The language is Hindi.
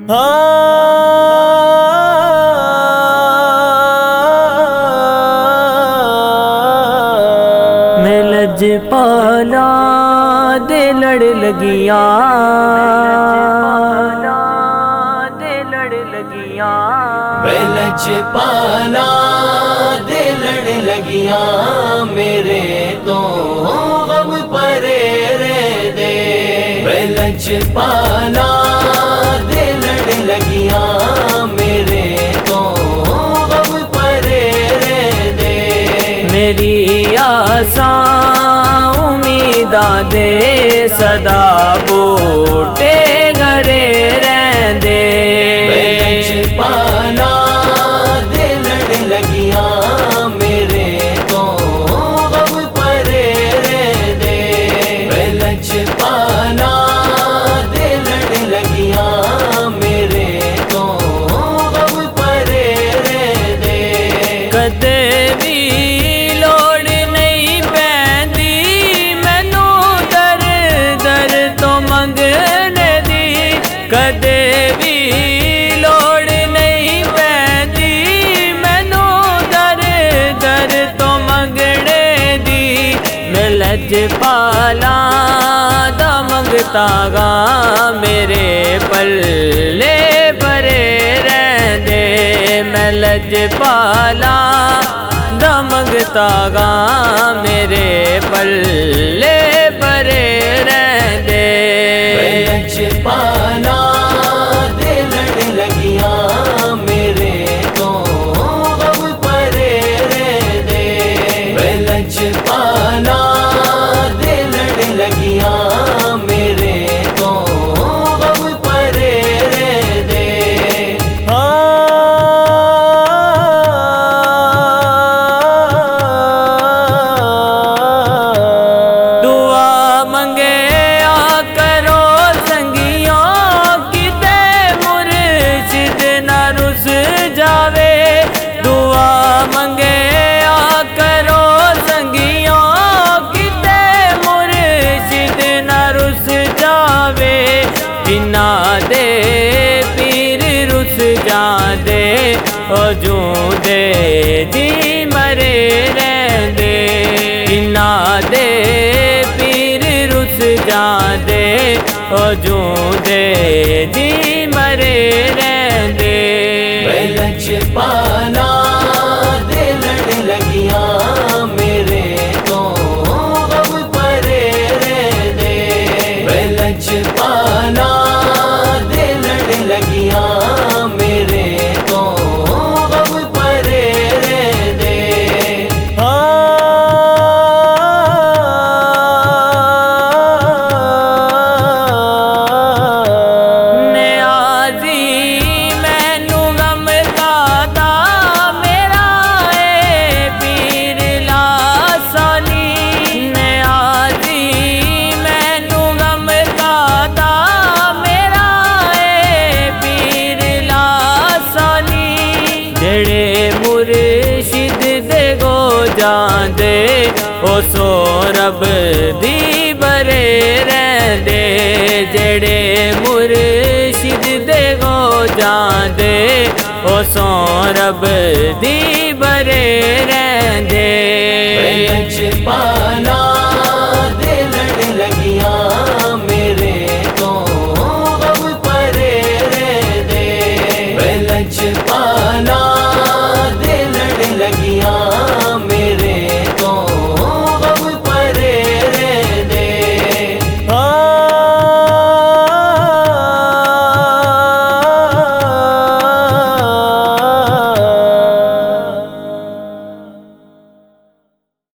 मैं लजपाला दे लड़ लगिया, मैं लजपाला दे लड़ लगिया, मेरे तो गम परे रे दे। मैं लजपाला दे लड़ लगिया, मेरे तो गम परे रे दे। मेरी आसा उम्मीदा दे सदा बूटे घरे रहंदे। लजपाला दे लड़ लगिया, मेरे तो गम परे रे दे। लजपाला दे लड़ लगिया, मेरे तो गम परे रे दे। कदे भी लोड़ नहीं पैंदी मैनू दर दर तो मंगने दी। कदे भी लोड़ नहीं पैंदी मैनू दर दर तो मंगने दी। मैं लजपाला दा मंगता गा, मेरे पल्ले भरे रहंदे। मैं लजपाला दा मंगता गा, मेरे पल्ले भरे रहंदे। लजपाला दे लड़ लगिया, मेरे तो गम परे रे दे। लजपाला दे लड़ लगिया, मेरे तो गम परे रे दे। दुआ मंगे आ करो संगियों, किते मुर्शिद ना रुस जावे। दुआ मंगे आ करो संगियों, किते मुर्शिद ना रुस जावे। जिन्ना दे पीर रुस जांदे, ओ जूंदे जी मरे रहंदे। जिन्ना दे पीर रुस जांदे, ओ जूंदे जी मरे रहंदे। लजपाला दे लड़ लगिया, मेरे तो गम परे रे दे। लजपाला दे लड़ लगिया, मेरे तो गम परे रे दे। नियाज़ी मैनू गम दाता, मेरा ए पीर लासानी। नियाज़ी मैनू गम दाता, मेरा ए पीर लासानी। जेड़े मुर्शिद दे गो जांदे, ओ सो रब दी बरे रहंदे। जेड़े मुर्शिद दे गो जांदे, ओ सो रब दी बरे रहंदे।